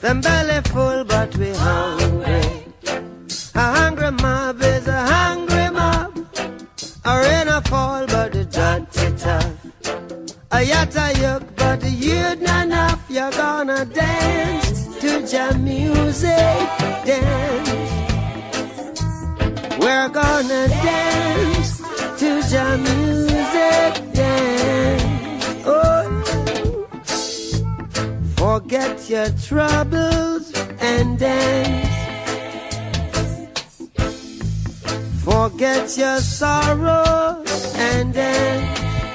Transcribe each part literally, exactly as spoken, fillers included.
Them belly full, but we hungry. A hungry mob is a hungry mob. A rain a fall, but the dirty tough. A yatta yuck, but the youth not enough. You're gonna dance to jam music, dance. We're gonna dance to jam music, dance. Oh, forget your troubles and dance. Forget your sorrows and dance.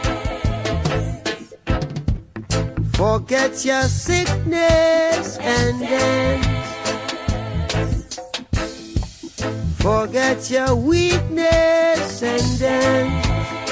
Forget your sickness and dance. Forget your weakness and dance.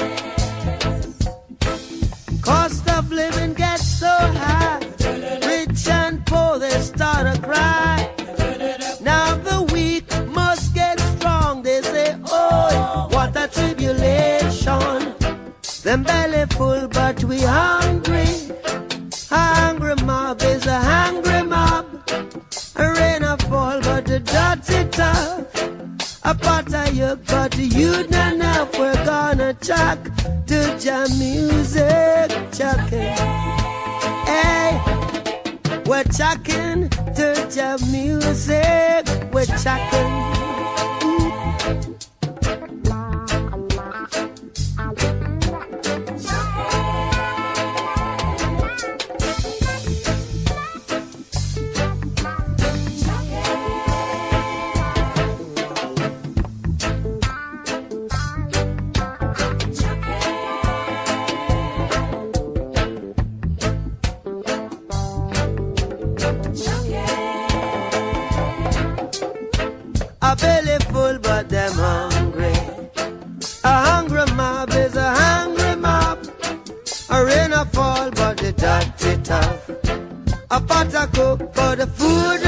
Cost of living gets so high. Rich and poor, they start to cry. Now the weak must get strong. They say, oh, what a tribulation. Them belly full, but we hungry. Hungry mob is a hungry mob. A rain a fall, but the dirty tough. A pot of yuck, but the youth not enough. We're gonna chuck to jam music, chucking. Hey, we're chucking to jam music, we're chucking. A belly full, but them hungry. A hungry mob is a hungry mob. A rain a fall, but the dirty tough. A pot a cook, but the food